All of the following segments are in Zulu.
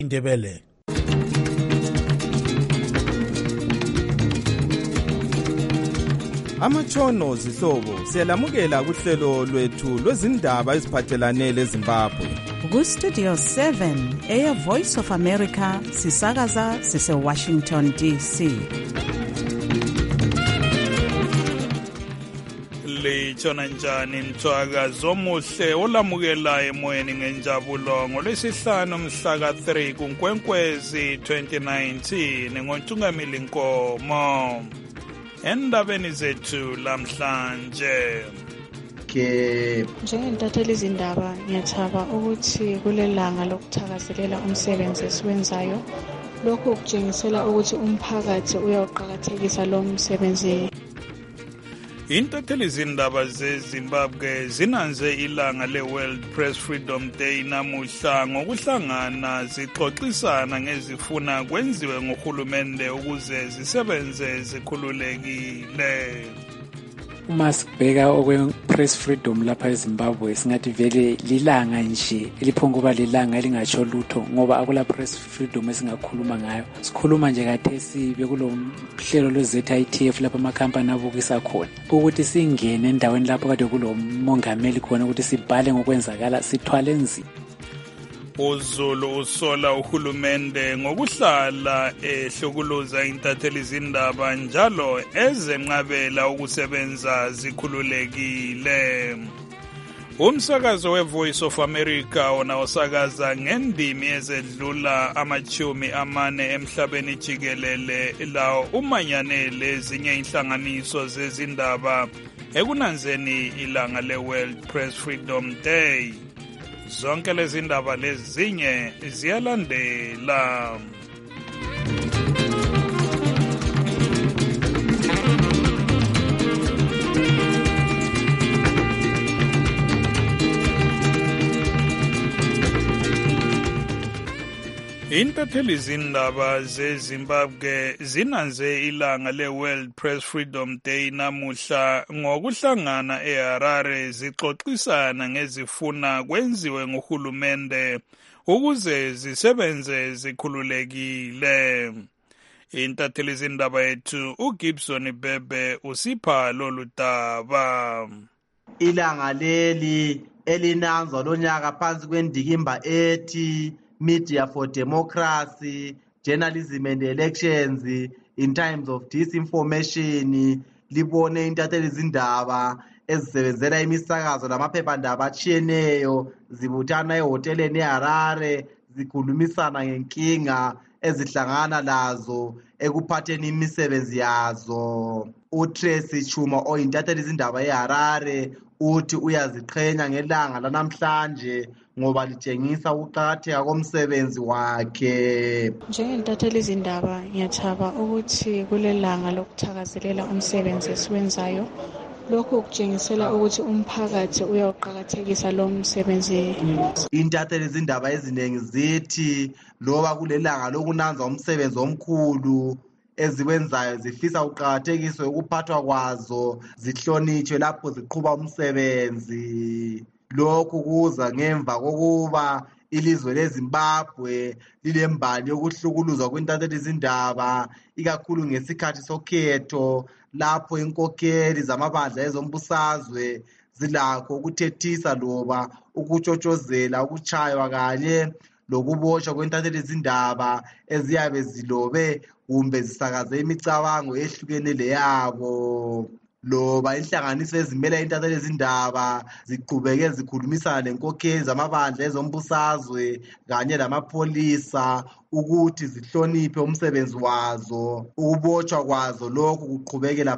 Indebele. Amatshono zihlobo siyalamukela kuhlelo lwethu lwezindaba eziphathelane leZimbabwe. Ku-Studio 7 Air Voice of America sisakaza sise-Washington DC. Litshona njani mthwakazi omuhle olamukela emoyeni ngenjabulo ngolwesihlanu mhla ka-3 kuNkwenkwezi 2019 ngoNtungamili Nkomo. Endabeni zethu lamhlanje. Njengentatheli izindaba ngiyathaba ukuthi kulelanga lokuthakazelela umsebenzi esiwenzayo. Lokhu kutshengisela ukuthi umphakathi uyawuqakathekisa lo msebenzi. Intatheli izindaba zeZimbabwe zinanze ilanga le-World Press Freedom Day namuhla ngokuhlangana zixoxisana ngezifuna kwenziwe nguhulumende ukuze zisebenze zikhululekile. Uma sibheka okwe-press freedom lapha eZimbabwe singathi vele lilanga nje eliphonguba lilanga elingatsho lutho ngoba akula press freedom esingakhuluma ngayo. Sikhuluma nje kathesi bekulo hlelo lwe-ZITF lapha amakhampani abukisa khona ukuthi singene endaweni lapho kade kulo mongameli khona ukuthi sibhale ngokwenzakala sithwale nzima. uZulu usola uhulumende ngokuhlala ehlokuluza intatheli izindaba njalo ezenqabela ukusebenza zikhululekile. Umsakazo weVoice of America ona osakaza ngendimi ezedlula 40 emhlabeni jikelele la umanyanele ezinye inhlanganiso zezindaba ekunanzeni ilanga le-World Press Freedom Day. Zonke lezi ndaba lezinye ziyalandela. Intatheli izindaba zeZimbabwe zinanze ilanga le-World Press Freedom Day namuhla ngokuhlangana eHarare zixoxisana ngezifuna kwenziwe nguhulumende ukuze zisebenze zikhululekile. Intatheli izindaba yethu uGibson Bebe usipha lolu daba. Ilanga leli elinanzwa lonyaka phansi kwendikimba ethi Media for Democracy, Journalism and Elections in Times of Disinformation, libone intatheli izindaba ezisebenzela imisakazo lamaphephandaba atshiyeneyo zibuthana ehoteleni eHarare zikhulumisana ngenkinga ezihlangana lazo ekuphatheni imisebenzi yazo. uTracy Chuma oyintatheli izindaba eHarare uthi uyaziqhenya ngelanga lanamhlanje ngoba litshengisa ukuqakatheka komsebenzi wakhe. Njengentatheli izindaba ngiyathaba ukuthi kulelanga lokuthakazelela umsebenzi esiwenzayo. Lokhu kutshengisela ukuthi umphakathi uyawuqakathekisa lo msebenzi. Intatheli izindaba eziningi zithi loba kulelanga lokunanza umsebenzi omkhulu eziwenzayo zifisa uqakathekiswe ukuphathwa kwazo zihlonitshwe lapho ziqhuba umsebenzi. Lokhu kuza ngemva kokuba ilizwe leZimbabwe lilembali yokuhlukuluzwa kwintatheli izindaba ikakhulu ngesikhathi sokhetho lapho inkokheli zamabandla ezombusazwe zilakho ukuthethisa loba ukutshotshozela ukutshaywa kanye lokubotshwa kwintatheli izindaba eziyabe zilobe kumbe zisakaze imicabango ehlukene leyabo. Loba inhlanganiso ezimela intatheli izindaba ziqhubeke zikhulumisana lenkokheli zamabandla ezombusazwe kanye lamapholisa ukuthi zihloniphe umsebenzi wazo, ukubotshwa kwazo lokhu kuqhubekela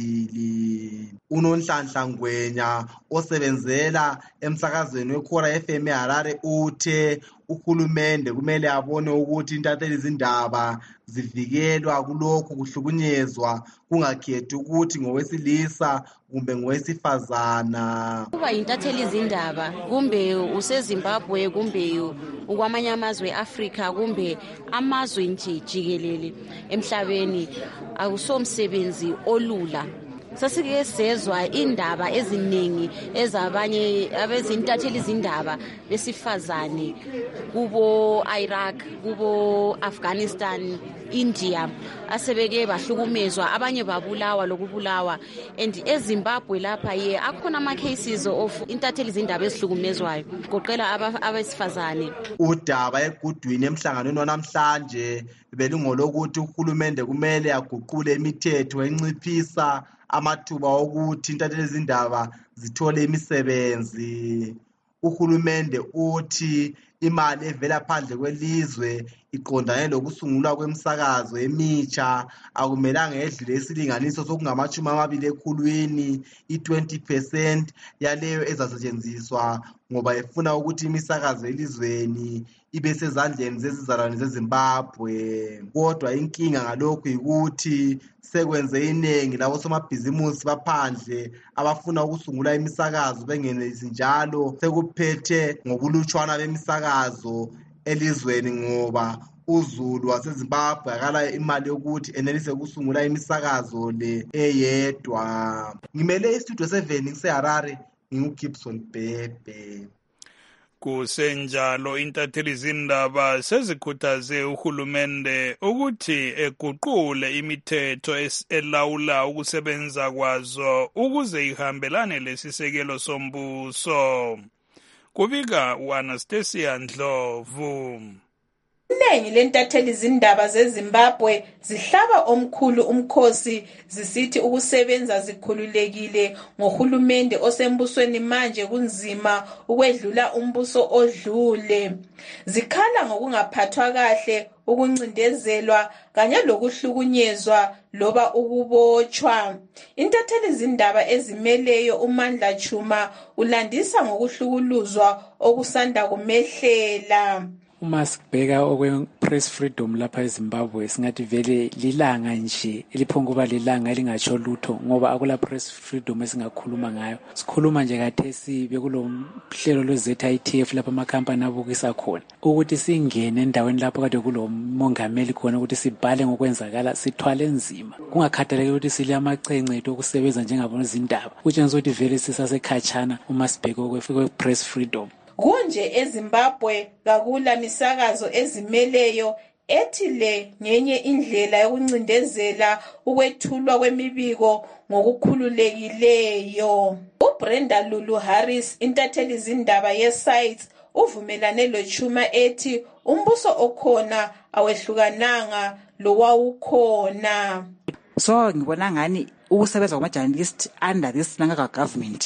phambili. uNonhlanhla Ngwenya osebenzela emsakazweni weKhora FM eHarare uthe uhulumende kumele abone ukuthi intatheli izindaba zivikelwa kulokhu kuhlukunyezwa kungakhethi ukuthi ngowesilisa kumbe ngowesifazana. Kuba intatheli izindaba kumbe useZimbabwe kumbe ukwamanye amazwe eAfrika kumbe amazwe nje jikelele emhlabeni awusomsebenzi olula sasike sezwa indaba eziningi ezabanye abezintatheli izindaba besifazane kubo Iraq, kubo Afghanistan, India asebeke bahlukumezwa, abanye babulawa lokubulawa. And eZimbabwe lapha ye akhona ama cases of intatheli izindaba ezihlukumezwayo goqela abesifazane. Udaba egudwini emhlanganweni wanamhlanje belingolokuthi uhulumende kumele aguqule imithetho enciphisa amathuba okuthi intatheli izindaba zithole imisebenzi. Uhulumende uthi imali evela phandle kwelizwe iqondane lokusungulwa kwemsakazo emitsha akumelanga edlule isilinganiso sokungama-20 ekhulwini, i-20% yaleyo ezasetshenziswa ngoba efuna ukuthi imisakazo elizweni ibe sezandleni zezizalwane zeZimbabwe. Kodwa inkinga ngalokhu yikuthi sekwenze iningi labo somabhizimusi baphandle abafuna ukusungula imisakazo bengenelisi njalo sekuphethe ngobulutshwana bemisakazo elizweni ngoba uZulu waseZimbabwe akala imali yokuthi enelise ukusungula imisakazo le eyedwa. Ngimele istudio 7 ngiseHarare, nginguGibson Bhebhe. Kusenjalo intatheli izindaba sezikhuthaze uhulumende ukuthi eguqule imithetho elawula ukusebenza kwazo ukuze ihambelane lesisekelo sombuso. Kubika uAnastasia Ndlovu. Iningi lentatheli izindaba zeZimbabwe zihlaba omkhulu umkhosi zisithi ukusebenza zikhululekile ngohulumende osembusweni manje kunzima ukwedlula umbuso odlule. Zikhala ngokungaphathwa kahle, ukuncindezelwa kanye lokuhlukunyezwa loba ukubotshwa. Intatheli izindaba ezimeleyo uMandla Chuma ulandisa ngokuhlukuluzwa okusanda kumehlela. Uma sibheka okwe-press freedom lapha eZimbabwe singathi vele lilanga nje eliphonguba lilanga elingatsho lutho ngoba akula press freedom esingakhuluma ngayo. Sikhuluma nje kathesi bekulo hlelo lwe-ZITF lapha amakhampani abukisa khona ukuthi singene endaweni lapho kade kulo mongameli khona ukuthi sibhale ngokwenzakala sithwale nzima kungakhathaleki ukuthi sile amacenge ethu okusebenza njengabona izindaba kutshengisa ukuthi vele sisasekhatshana uma sibheka okwe-press freedom. Kunje eZimbabwe kakula misakazo ezimeleyo ethi le ngenye indlela yokuncindezela ukwethulwa kwemibiko ngokukhululekileyo. uBrenda Lulu Harris, intatheli izindaba yeSites, uvumelane loChuma ethi umbuso okhona awehlukananga lowawukhona. So ngibona ngani ukusebenza kwama-journalist under this Nangaka government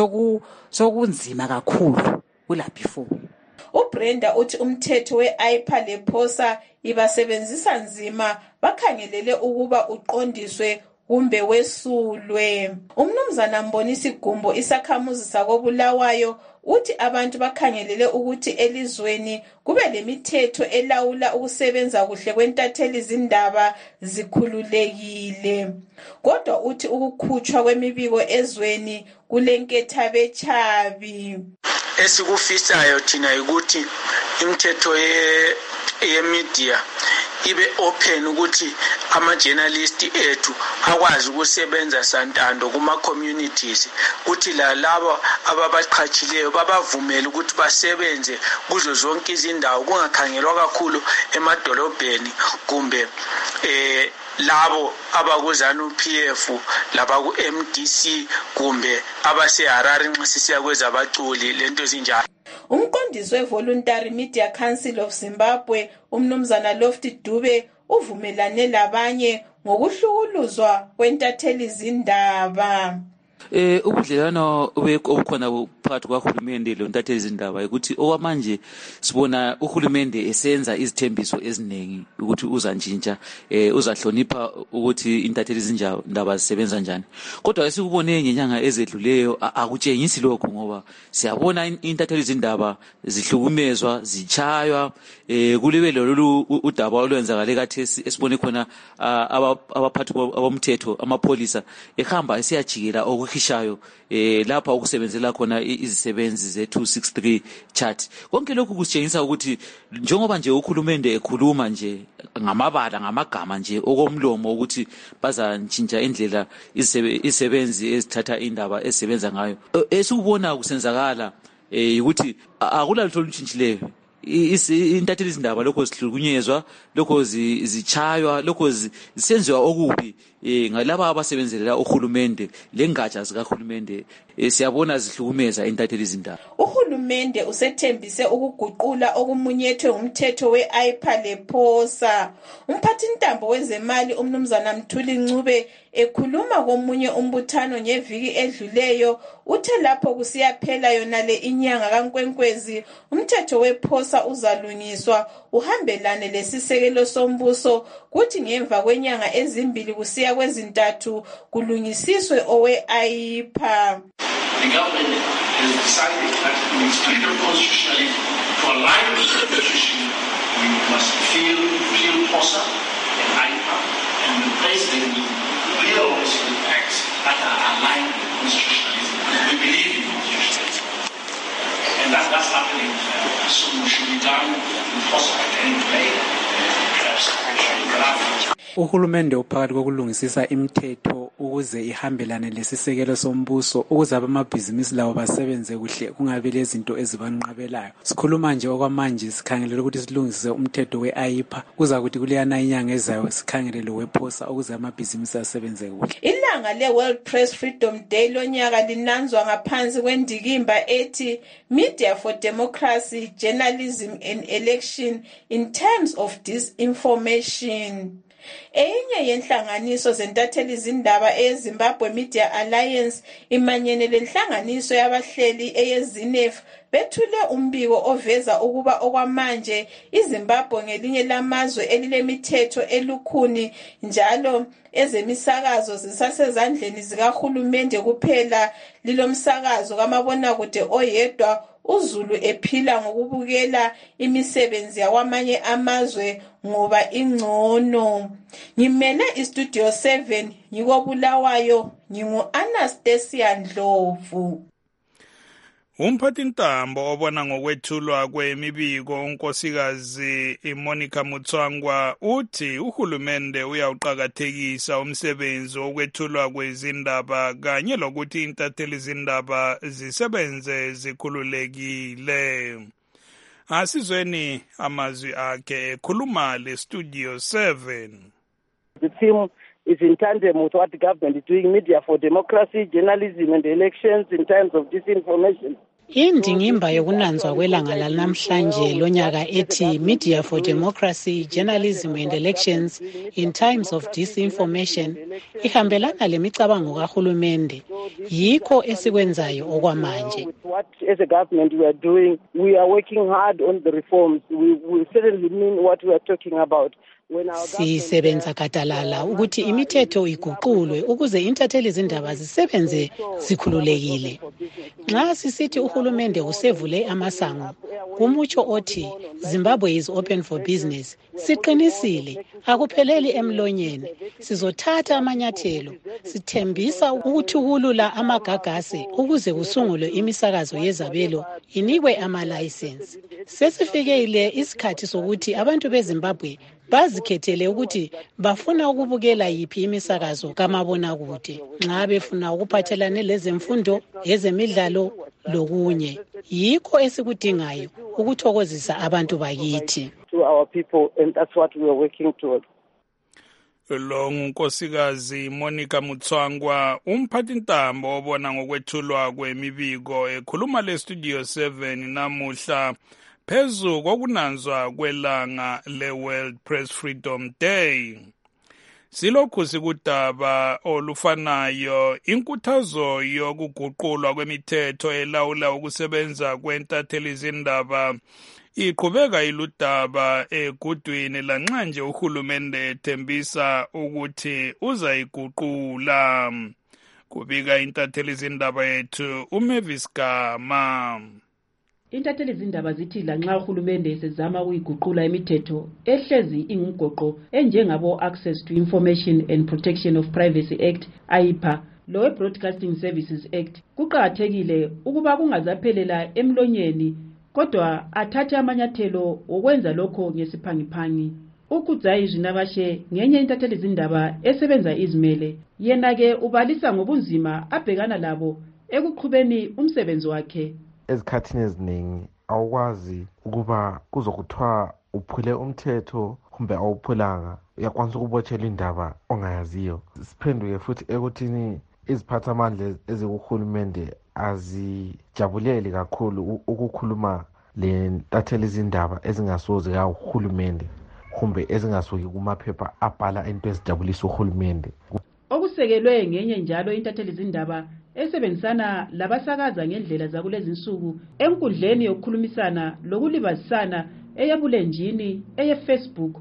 sokunzima kakhulu kula before. uBrenda uthi umthetho we-IPA lePhosa ibasebenzisa nzima bakhangelele ukuba uqondiswe kumbe wesulwe. Umnumzana Mbonisi Gumbo, isakhamuzi sakoBulawayo, uthi abantu bakhangelele ukuthi elizweni kube lemithetho elawula ukusebenza kuhle kwentatheli izindaba zikhululekile. Kodwa uthi ukukhutshwa kwemibiko ezweni kulenkethabetshabi. Esikufisayo thina ukuthi imithetho yemedia ibe open ukuthi ama-journalist ethu akwazi ukusebenza santando kuma-communities kuthi lalabo ababaqhatshileyo babavumele ukuthi basebenze kuzo zonke izindawo kungakhangelwa kakhulu emadolobheni kumbe labo abakuZANU-PF labaku-MDC kumbe abaseHarare nxa sisiya kwezabaculi lento zinjalo. Umqondisi we-Voluntary Media Council of Zimbabwe, umnumzana Lofty Dube, uvumelane labanye ngokuhlukuluzwa kwentatheli izindaba. Ubudlelwano obukhona phakathi kwahulumende lontatheli izindaba ukuthi okwamanje sibona uhulumende esenza izithembiso eziningi ukuthi uzantshintsha uzahlonipha ukuthi intatheli izindaba zisebenza njani. Kodwa esikubone ngenyanga ezedluleyo akutshengisi lokho ngoba siyabona intatheli izindaba zihlukumezwa, zichaywa, kulebe lolu udaba olwenzakale kathesi esibone khona abaphathi abomthetho amapolisa ehamba esiyajikela abahishayo lapha ukusebenzela khona izisebenzi ze263 chart. Konke lokhu kusitshengisa ukuthi njengoba nje uhulumende ekhuluma nje ngamabala ngamagama nje okomlomo ukuthi bazantshintsha indlela izisebenzi ezithatha indaba ezisebenza ngayo, esikubona kusenzakala ukuthi akulalutho olutshintshileyo. Intatheli izindaba lokho zihlukunyezwa, lokho zichaywa, lokho zisenziwa okubi ngalabo abasebenzelela uhulumende lengatsha zikahulumende. Siyabona zihlukumeza intatheli izindaba. Uhulumende usethembise ukuguqula okumunyethwe ngumthetho we-IPA lePhosa. Umphathintambo wezemali umnumzana Mthuli Ncube ekhuluma komunye umbuthano ngeviki edluleyo uthe lapho kusiyaphela yona le inyanga kaNkwenkwezi umthetho wePhosa uzalungiswa uhambelane lesisekelo sombuso, kuthi ngemva kwenyanga ezimbili kusiya kwezintathu kulungisiswe owe-IPA. The government has decided that in its freedom constitutionally to align with the constitution, we must repeal POSA and IPA, and the president will repeal all these acts that are aligned with constitutionalism. We believe in constitutionalism. And that's happening. So we should be done with POSA at any play. Perhaps Uhulumende uphakathi kokulungisisa imithetho ukuze ihambelane lesisekelo sombuso ukuze abamabhizinisi lawo basebenze kuhle kungabe lezinto ezibanqabelayo. Sikhuluma nje okwamanje sikhangelele ukuthi silungisise umthetho we-IPA kuza kuthi kuleyana inyanga ezayo sikhangelele wePhosa ukuze amabhizinisi asebenze kuhle. Ilanga le-World Press Freedom Day lonyaka linanzwa ngaphansi kwendikimba ethi Media for Democracy, Journalism and Election in Times of Disinformation. Enye yenhlanganiso zentatheli izindaba eZimbabwe Media Alliance imanyene lenhlanganiso yabahleli eyeZINEF bethule umbiko oveza ukuba okwamanje iZimbabwe ngelinye lamazwe elilemithetho elukhuni njalo ezemisakazo zisasezandleni zikahulumende kuphela, lilomsakazo kamabonakude oyedwa uZulu ephila ngokubukela imisebenzi yakwamanye amazwe ngoba ingcono. Ngimele iStudio 7 ngikobulawayo, ngingu-Anastasia Ndlovu. Umphathintambo obona ngokwethulwa kwemibiko unkosikazi Monica Mutswangwa uthi uhulumende uyawuqakathekisa umsebenzi wokwethulwa kwezindaba kanye lokuthi intatheli izindaba zisebenze zikhululekile. Asizweni amazwi akhe ekhuluma leStudio 7. The team is in tandem with what the government is doing, Media for Democracy, Journalism and Elections in Times of Disinformation. Indingimba yokunanzwa kwelanga lanamhlanje lonyaka ethi Media for Democracy, Journalism and Elections in Times of Disinformation ihambelana lemicabango kahulumende. Yikho esikwenzayo okwamanje. What as a government we are doing, we are working hard on the reforms. We certainly mean what we are talking about. Sisebenza gadalala ukuthi imithetho iguqulwe ukuze intatheli izindaba zisebenze zikhululekile. Nxa sisithi uhulumende usevule amasango, kumutsho othi Zimbabwe is open for business. Siqinisile, akupheleli emlonyeni. Sizothatha amanyathelo, sithembisa ukuthukulula amagagasi ukuze kusungulwe imisakazo yezabelo inikwe ama-license. Sesifikile isikhathi sokuthi abantu beZimbabwe bazikhethele ukuthi bafuna ukubukela yiphi imisakazo kamabonakude nxa befuna ukuphathelane lezemfundo, ezemidlalo lokunye. Yikho esikudingayo ukuthokozisa abantu bakithi. To our people, and that's what we are working towards. Lo ngunkosikazi Monica Mutswangwa, umphathintambo obona ngokwethulwa kwemibiko ekhuluma leStudio 7 namuhla phezu kokunanzwa kwelanga le-World Press Freedom Day. Silokhu sikudaba olufanayo, inkuthazo yokuguqulwa kwemithetho elawula ukusebenza kwentatheli izindaba iqhubeka iludaba egudwini lanxa nje uhulumende ethembisa ukuthi uzayiguqula. Kubika intatheli izindaba yethu uMavis Gama. Intatheli izindaba zithi lanxa uhulumende esezama ukuyiguqula imithetho ehlezi ingumgoqo enjengabo Access to Information and Protection of Privacy Act, IPA, lo we-Broadcasting Services Act kuqakathekile ukuba kungazaphelela emlonyeni kodwa athathe amanyathelo okwenza lokho ngesiphangiphangi. uKudzayi Zvinavashe ngenye intatheli zindaba esebenza izimele yena-ke ubalisa ngobunzima abhekana labo ekuqhubeni umsebenzi wakhe. Ezikhathini eziningi awukwazi ukuba kuzokuthiwa uphule umthetho kumbe awuphulanga, uyakwanisa ukubotshela indaba ongayaziyo. Siphenduke futhi ekuthini iziphathamandla ezikuhulumende azijabuleli kakhulu ukukhuluma le ntatheli zindaba ezingasoze kahulumende kumbe ezingasuki kumaphepha abhala into ezijabulisa uhulumende. Okusekelwe ngenye njalo intatheli zindaba esebenzisana labasakaza ngendlela zakulezi nsuku enkundleni yokukhulumisana lokulibazisana eyabulenjini eyeFacebook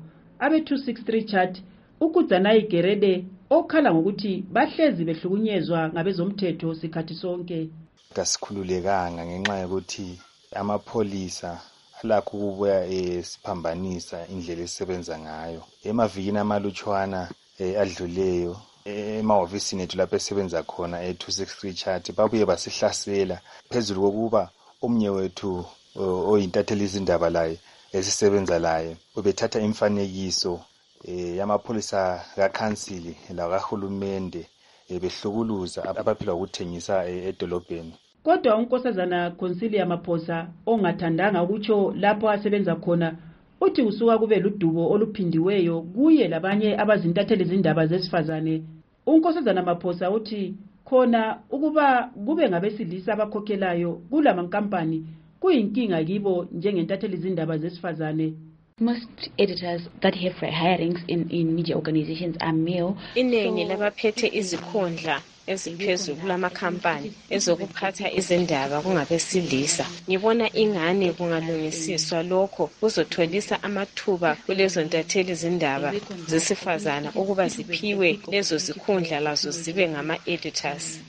abe263 chat uKudzanayi Gerede okhala ngokuthi bahlezi behlukunyezwa ngabezomthetho sikhathi sonke. Kasikhululekanga ngenxa yokuthi amapholisa alakho ukubuya esiphambanisa indlela esisebenza ngayo. Emavikini amalutshwana adluleyo emahhovisini ethu lapho esebenza khona e263 chat babuye basihlasela phezulu kokuba omnye wethu oyintatheli izindaba laye esisebenza laye ubethatha imfanekiso yamapholisa kakhansili lakahulumende behlukuluza abaphila ukuthengisa edolobheni. Kodwa unkosazana Consilia Maphosa ongathandanga ukutsho lapho asebenza khona uthi usuka kube ludubo oluphindiweyo kuye labanye abazintatheli zindaba zesifazane. Unkosazana Maphosa uthi khona ukuba kube ngabesilisa abakhokhelayo kulamankampani kuyinkinga kibo njengentatheli zindaba zesifazane. Most editors that have hirings in media organizations are male. Iningi labaphethe izikhundla eziphezulu kulamakhampani ezokuphatha izindaba kungabesilisa. Ngibona ingane kungalungisiswa lokho kuzotholisa amathuba kulezo ntatheli zindaba zesifazana ukuba ziphiwe lezo zikhundla lazo zibe ngama-editors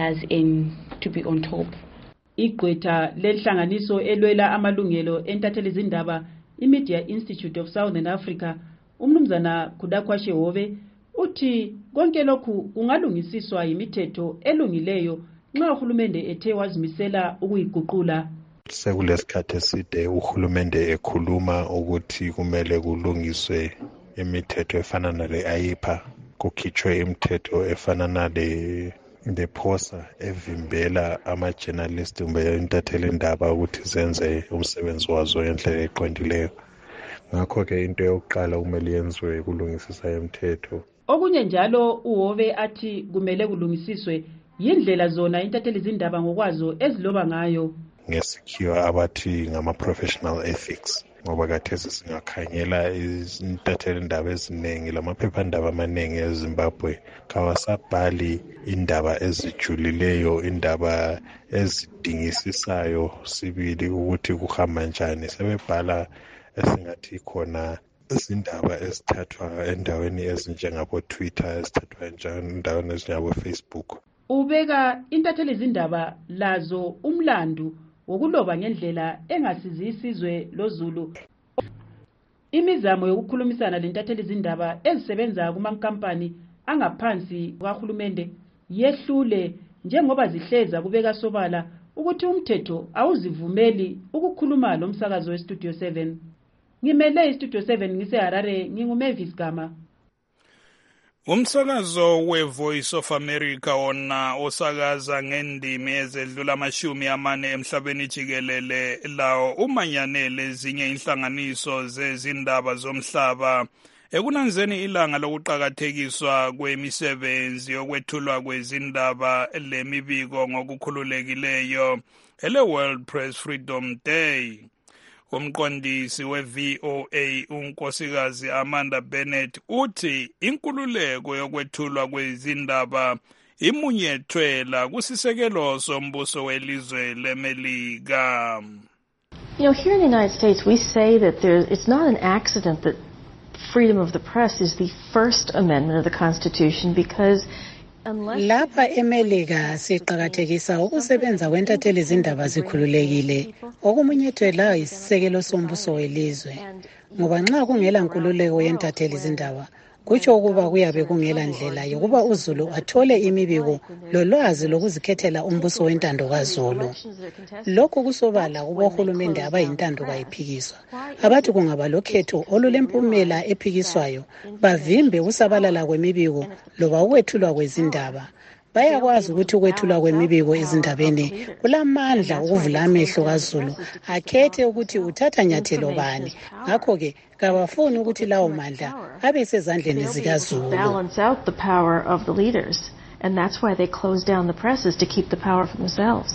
and to be on top. Igqwetha lenhlanganiso elwela amalungelo entatheli zindaba iMedia Institute of Southern Africa umnumzana Kudakwashe Hove uthi konke lokhu kungalungisiswa yimithetho elungileyo nxa uhulumende ethe wazimisela ukuyiguqula. Sekulesikhathi eside uhulumende ekhuluma ukuthi kumele kulungiswe imithetho efana nale ayipa, kukhitshwe imithetho efana nale ndephosa evimbela ama-journalist kumbe intatheli indaba ukuthi zenze umsebenzi wazo ngendlela eqondileyo. Ngakho-ke into yokuqala kumele yenziwe kulungisisa imithetho. Okunye njalo uHove athi kumele kulungisiswe yindlela zona intatheli zindaba ngokwazo eziloba ngayo. Ngesikhiwa abathi ngama-professional ethics. Ngoba kathesi singakhangela intatheli indaba eziningi lamaphephandaba amaningi eZimbabwe kawasabhali indaba ezijulileyo, indaba ezidingisisayo sibili ukuthi kuhamba njani. Sebebhala esingathi khona izindaba ezithathwa endaweni ezinjengabo-Twitter, ezithathwa endaweni ezinjengabo-Facebook. Ubeka intatheli zindaba lazo umlandu wokuloba ngendlela engasizi isizwe loZulu. Imizamo yokukhulumisana lentatheli zindaba ezisebenza kumankampani angaphansi kahulumende yehlule njengoba zihleza kubeka sobala ukuthi umthetho awuzivumeli ukukhuluma lo msakazo weStudio 7. Ngimele iStudio 7 ngiseHarare nginguMavis Gama. Umsakazo we-Voice of America wona osakaza ngendimi ezedlula 40 emhlabeni jikelele lawo umanyane lezinye inhlanganiso zezindaba zomhlaba ekunanzeni ilanga lokuqakathekiswa kwemisebenzi yokwethulwa kwezindaba lemibiko ngokukhululekileyo ele-World Press Freedom Day. Umqondisi we-VOA unkosikazi Amanda Bennett uthi inkululeko yokwethulwa kwezindaba imunyethwela kusisekelo sombuso welizwe leMelika. Here in the United States we say that it's not an accident that freedom of the press is the First Amendment of the Constitution because lapha eMelika siqhakathekisa ukusebenza kwentatheli zindaba zikhululekile okumunyethwela isisekelo sombuso welizwe ngoba nxa kungela nkululeko yentatheli zindaba kutsho ukuba kuyabe kungela ndlela yokuba uZulu athole imibiko lolwazi lokuzikhethela umbuso wentando kaZulu. Lokhu kusobala kubohulumende abayintando kayiphikiswa. Abathi kungaba lokhetho olulempumela ephikiswayo, bavimbe ukusabalala kwemibiko loba ukwethulwa kwezindaba. Bayakwazi ukuthi ukwethulwa kwemibiko ezindabeni kulamandla ukuvula amehlo kaZulu akhethe ukuthi uthatha nyathelo bani. Ngakho-ke kabafuni ukuthi lawo mandla abe sezandleni zikaZulu. Balance out the power of the leaders, and that's why they close down the presses to keep the power for themselves.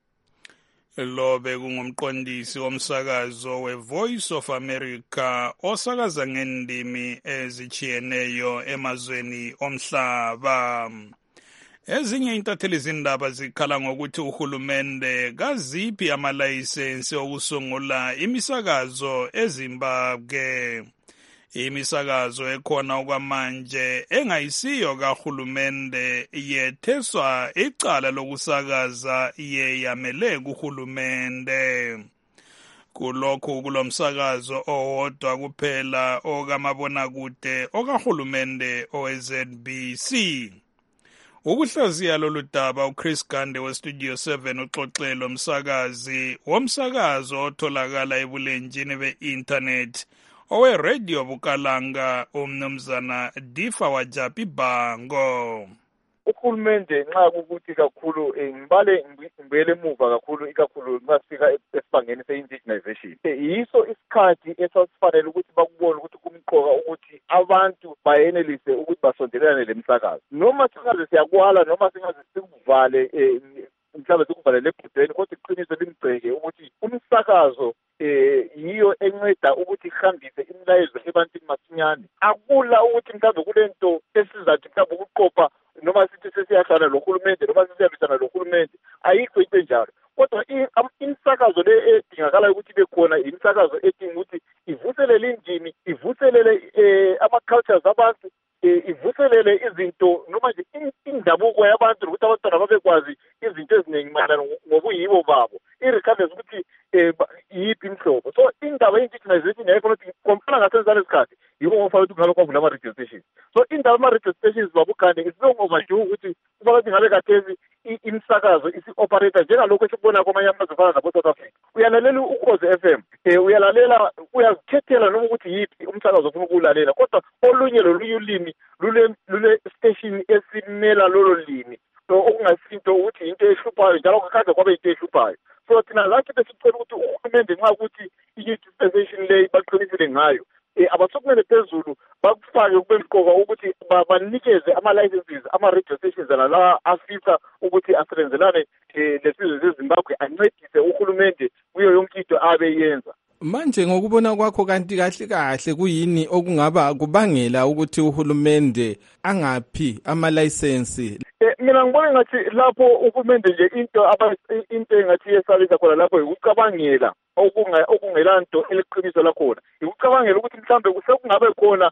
Lo bekungumqondisi womsakazo we-Voice of America osakaza ngendimi ezichiyeneyo emazweni omhlaba. Ezinye intatheli zindaba zikhala ngokuthi uhulumende kaziphi amalayisensi okusungula imisakazo eZimbabwe. Imisakazo ekhona okwamanje engayisiyo kahulumende yetheswa icala lokusakaza yeyamele kuhulumende. Kulokhu kulomsakazo owodwa kuphela okamabonakude okahulumende owe-ZBC. Ukuhlaziya lolu daba uChris Gande weStudio 7 uxoxelo umsakazi womsakazo otholakala ebulenjini be-internet owe-Radio Bukalanga umnumzana Difa Wajapi Bango. Uhulumende nxa kukuthi kakhulu ngibele emuva kakhulu ikakhulu nxa sifika esibangeni se-indigenization. Yiso isikhathi esasifanele ukuthi bakubone ukuthi kumqoka ukuthi abantu bayenelise ukuthi basondelane lemsakazo. Noma singaze siyakwala noma singaze sikuvale mhlawumbe sikuvale lebhudeni kodwa iqiniso limgceke ukuthi umsakazo yiyo enceda ukuthi ihambise imilayezo ebantwini masinyane. Akula ukuthi mhlawumbe kulento esizathi mhlawumbe ukuqopha noma sithi sesiyahlala lohulumende noma sesiyabisana lohulumende ayikho into enjalo. Kodwa imisakazo le edingakala ukuthi ibe khona imisakazo edinga ukuthi ivuselele indimi, ivuselele ama-cultures abantu, ivuselele izinto noma nje indabuko yabantu ukuthi abantwana babekwazi izinto eziningi mayelana ngobuyibo babo. I-regardless ukuthi yiphi imhlobo. So indaba ye-indigenization yayifuna ukuthi komfana ngasenzana isikhathi yiko ngofanele ukuthi kungabe kwavula ama-radio stations. So indaba ama-radio stations babugane isibongovaju ukuthi kuba kathi ngabe kathezi imisakazo isi-operator njengalokhu esikubona kwamanye amazwe afana nabo-South Africa. Uyalalela uKhozi FM, uyalalela uyazikhethela noma ukuthi yiphi umsakazo ofuna ukuwulalela, kodwa olunye lolunye ulimi lule station esimela lolo limi. So okungasinto ukuthi into ehluphayo njalo kukhaze kwabe into ehluphayo. So thina lathi besicela ukuthi uhulumende nxa ukuthi i-dispensation le baqinisile ngayo abasukumele phezulu bakufake kube mqoka ukuthi banikeze ama-licenses ama-radio stations la afisa ukuthi asebenzelane lesizwe seZimbabwe ancedise uhulumende kuyo yonke into abeyenza. Manje ngokubona kwakho kanti kahle kahle kuyini okungaba kubangela ukuthi uhulumende angaphi ama-license? Mina ngibona ngathi lapho uhulumende nje into engathi yesabisa khona lapho ukucabangela okungelanto eliqiniso lakhona. Ukucabangela ukuthi mhlambe kusekungabe khona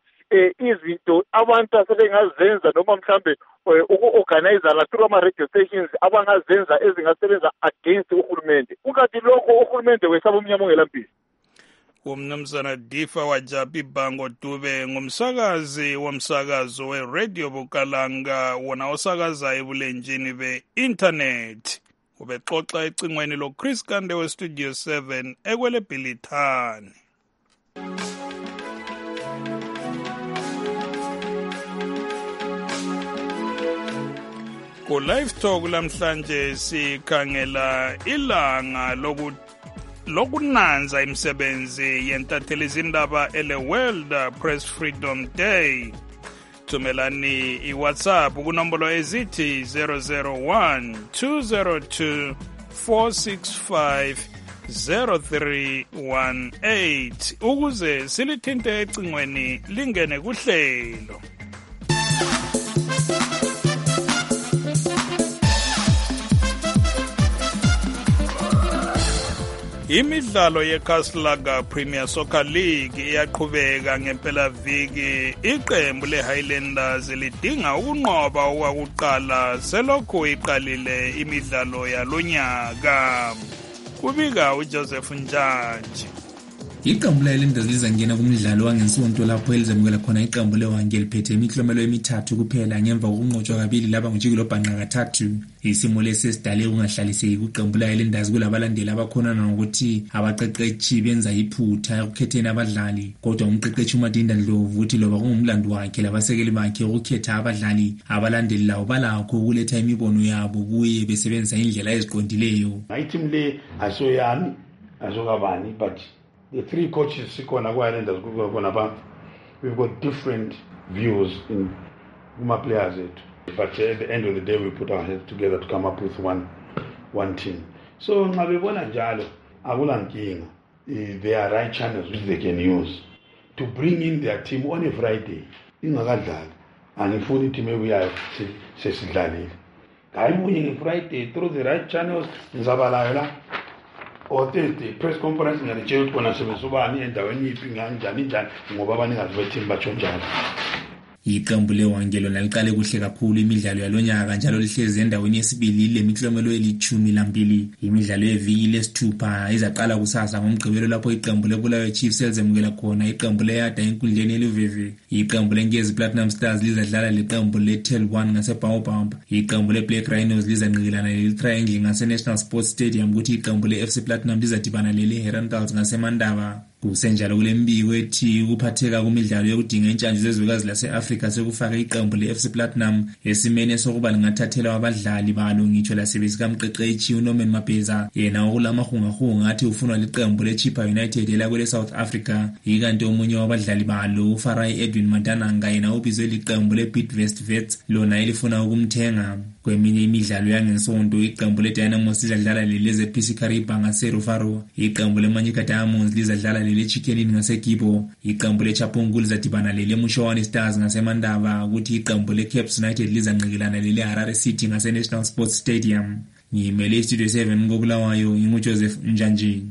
izinto abantu asebengazenza noma mhlambe uku-organizana through ama-radio stations abangazenza ezingasebenza against uhulumende. Ukanti lokho uhulumende wesaba umnyama ongelampisi. Umnumzana Difa Wajapi Bango Dube ngumsakazi womsakazo we-Radio Bukalanga wona osakaza ebulenjini be-internet. Ubexoxa ecingweni lo Chris Kande weStudio 7 ekwele Bhilithani. Ku live talk lamhlanje sikhangela ilanga lokunanza imisebenzi yentatheli zindaba ele World Press Freedom Day. Thumelani iWhatsApp kunombolo ezithi 001 202 465 0318 ukuze silithinte ecingweni lingene kuhlelo. Imidlalo yeKaslaga Premier Soccer League iyaqhubeka ngempelaviki. Iqembu leHighlanders lidinga ukunqoba okwakuqala selokhu iqalile imidlalo yalonyaka. Kubika uJoseph Njanje. Iqembu le-Highlanders lizangena kumdlalo wangesonto lapho elizamukela khona iqembu le-Hwange liphethe imiklomelo emithathu kuphela ngemva kokunqotshwa kabili laba ngujikelo bhanqa kathathu. Isimo lesi esidale ukungahlaliseki kuqembu le-Highlanders kulabalandeli abakhonana ngokuthi abaqeqetshi benza iphutha ekukhetheni abadlali, kodwa umqeqetshi uMadinda Ndlovu uthi loba kungumlando wakhe labasekeli bakhe ukukhetha abadlali, abalandeli lawo balakho ukuletha imibono yabo kuye besebenzisa indlela eziqondileyo. Itim le asoyami asokabani, but the three coaches sikhona ku-Highlanders we've got different views in kuma-players ethu, but at the end of the day we put our heads together to come up with one team. So nxa bebona njalo akulankinga. There are right channels which they can use to bring in their team on a Friday. Ingakadlali angifuni team ebuyayo sesidlalile ngayimunye nge-Friday through the right channels ngizabalayo la or Thursday press conference ngiyalitshela ukuthi bona sebesobani endaweni yiphi njani ngoba abaningazi be-team batsho njalo. Iqembu le-Hwange lona liqale kuhle kakhulu imidlalo yalonyaka njalo lihlezi endaweni yesibili lemiklomelo eli-12. Imidlalo yeviki lesithupha izaqala kusasa ngoMgqibelo lapho iqembu leBulawayo Chiefs elizamukela khona iqembu leYada enkundleni eLuveve. Iqembu leNkezi Platinum Stars lizadlala leqembu le-Tel1 ngaseBaobab. Iqembu leBlack Rhinos lizanqikelana leli-Triangle ngaseNational Sports Stadium kuthi iqembu le-FC Platinum lizadibana leli-Herentals ngaseMandaba. Kusenjalo kule mbiko ethi ukuphatheka kumidlalo yokudinga intshanje zezwekazi lase-Afrika sekufaka iqembu le-FC Platinum esimene sokuba lingathathelwa abadlali balo ngitsho lasebesikamqeqetshi uNorman Mabheza, yena okulamahungahunga athi ufunwa liqembu le-Chippa United elakwele South Africa. Ikanti omunye wabadlali balo uFarai Edwin Matananga yena ubizwe liqembu le-Bidvest Wits lona elifuna ukumthenga. Kweminye imidlalo yangesonto iqembu le-Dynamos lizadlala le-ZPC Kariba ngaseRufaro. Iqembu le-Manyika Diamonds lizadlala le-Chicken ngaseGibo. Iqembu le-Chapungu lizadibana le-Mushowane Stars ngaseMandaba kuthi iqembu le-Caps United lizanqikelana le-Harare City ngase-National Sports Stadium. Ngiyimele iStudio 7 koBulawayo nginguJoseph Njanjini.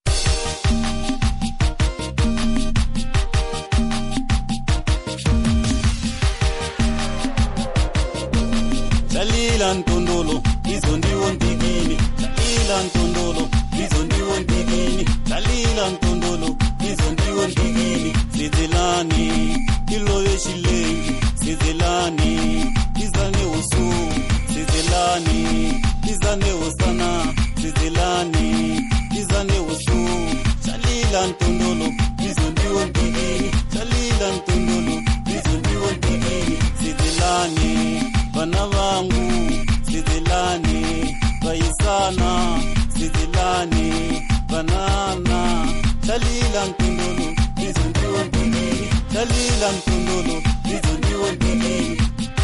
Ntondolo izondiwo ndigini ila ntondolo izondiwo ndigini dalila ntondolo izondiwo ndigini sizelani iloye shilengi sizelani izane usu sizelani izane usana sizelani izane usu dalila ntondolo izondiwo ndigini dalila ntondolo izondiwo ndigini sizelani bana vangu sizelani bayisana sizelani banana dalila ntondolo izondiwo ndigini dalila ntondolo izondiwo ndigini.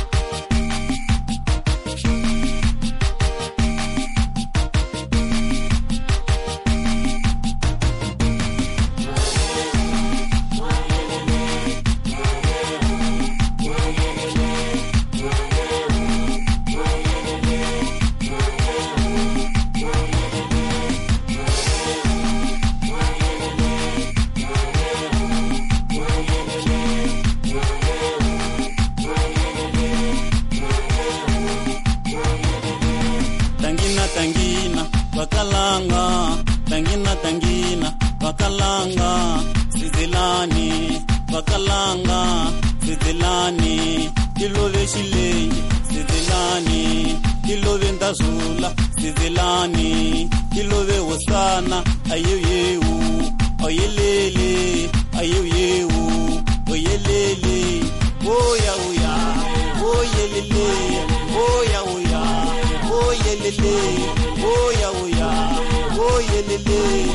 Bakalanga sizelani bakalanga sizelani ilove shilengi sizelani ilove ndazula sizelani ilove wosana ayeyewu oyelele ayeyewu oyelele oya oya oyelele oya oya oyelele oya oya oyelele.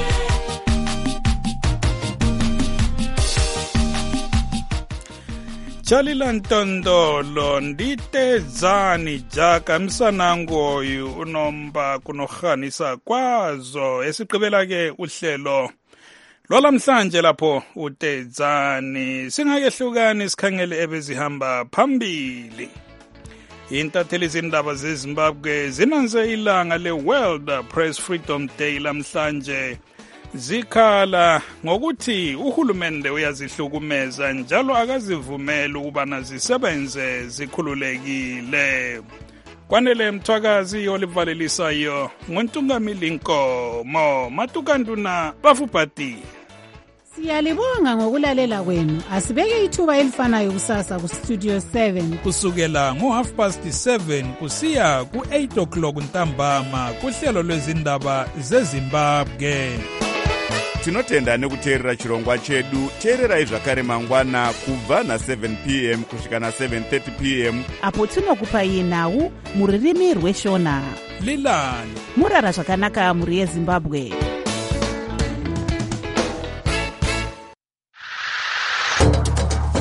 Chalila Ntondolo nditezani jaka msanangoyu unomba kunohanisa kwazo esiqibela ke uhlelo lwalamhlanje lapho utezani singakehlukani sikhangele ebezihamba phambili. Intatheli zindaba zeZimbabwe zinanze ilanga le-World Press Freedom Day lamhlanje zikhala ngokuthi uhulumende uyazihlukumeza njalo akazivumeli ukubana zisebenze zikhululekile. Kwanele Mthwakazi olivalelisayo nguntungamili Nkomo Matukanduna bafupati. Siyalibonga ngokulalela kwenu. Asibeke ithuba elifanayo kusasa ku Studio 7 kusukela ngo7:30 kusiya ku8:00 ntambama kuhlelo lwezindaba zeZimbabwe. Tinotenda nekuteerera chirongwa chedu. Teererai zvakare mangwana kubva na7 p.m. kusvika na7:30 p.m. apo tinokupai nhau muririmi rweshona. Lilani murara zvakanaka muri yeZimbabwe.